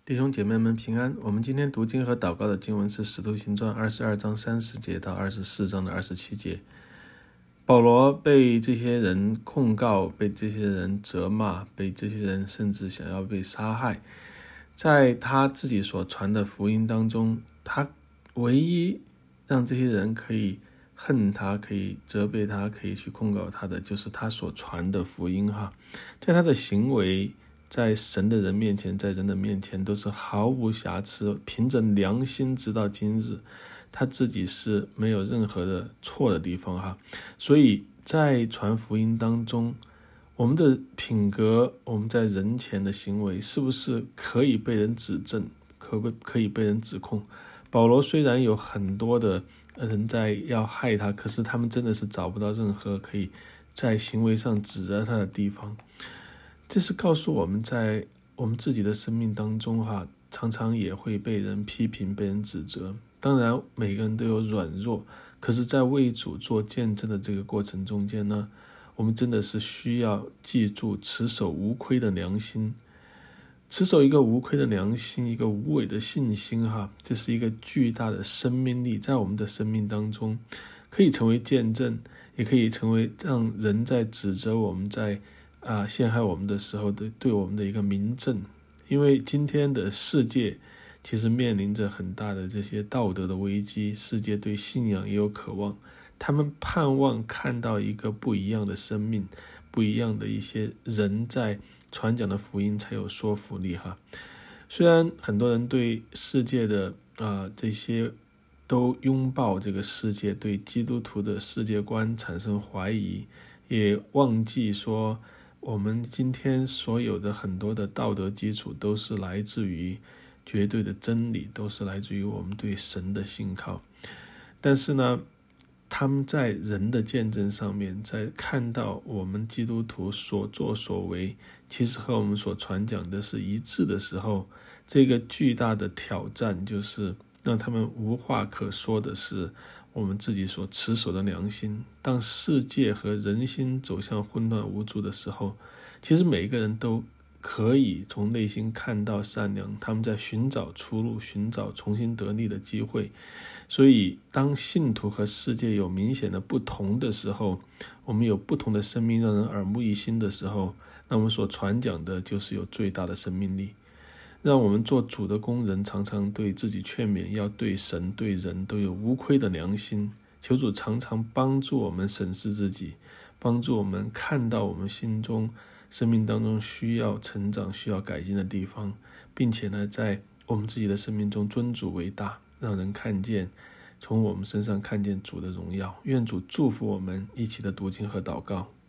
弟兄姐妹们平安。我们今天读经和祷告的经文是《使徒行传》22章30节到24章的27节。保罗被这些人控告，被这些人责骂，被这些人甚至想要被杀害。在他自己所传的福音当中，他唯一让这些人可以恨他，可以责备他，可以去控告他的，就是他所传的福音在他的行为，在神的人面前，在人的面前都是毫无瑕疵，凭着良心直到今日，他自己是没有任何的错的地方所以在传福音当中，我们的品格，我们在人前的行为是不是可以被人指正，可以被人指控？保罗虽然有很多的人在要害他，可是他们真的是找不到任何可以在行为上指责他的地方。这是告诉我们，在我们自己的生命当中常常也会被人批评，被人指责。当然每个人都有软弱，可是在为主做见证的这个过程中间呢，我们真的是需要记住持守无亏的良心，持守一个无亏的良心，一个无伪的信心这是一个巨大的生命力，在我们的生命当中可以成为见证，也可以成为让人在指责我们，在陷害我们的时候对我们的一个明证。因为今天的世界其实面临着很大的这些道德的危机，世界对信仰也有渴望，他们盼望看到一个不一样的生命，不一样的一些人在传讲的福音才有说服力虽然很多人对世界的这些都拥抱这个世界，对基督徒的世界观产生怀疑，也忘记说我们今天所有的很多的道德基础都是来自于绝对的真理，都是来自于我们对神的信靠。但是呢，他们在人的见证上面，在看到我们基督徒所作所为其实和我们所传讲的是一致的时候，这个巨大的挑战就是让他们无话可说的是我们自己所持守的良心。当世界和人心走向混乱无助的时候，其实每一个人都可以从内心看到善良，他们在寻找出路，寻找重新得力的机会。所以当信徒和世界有明显的不同的时候，我们有不同的生命让人耳目一新的时候，那我们所传讲的就是有最大的生命力。让我们做主的工人常常对自己劝勉，要对神对人都有无亏的良心。求主常常帮助我们审视自己，帮助我们看到我们心中生命当中需要成长需要改进的地方，并且呢，在我们自己的生命中尊主为大，让人看见，从我们身上看见主的荣耀。愿主祝福我们一起的读经和祷告。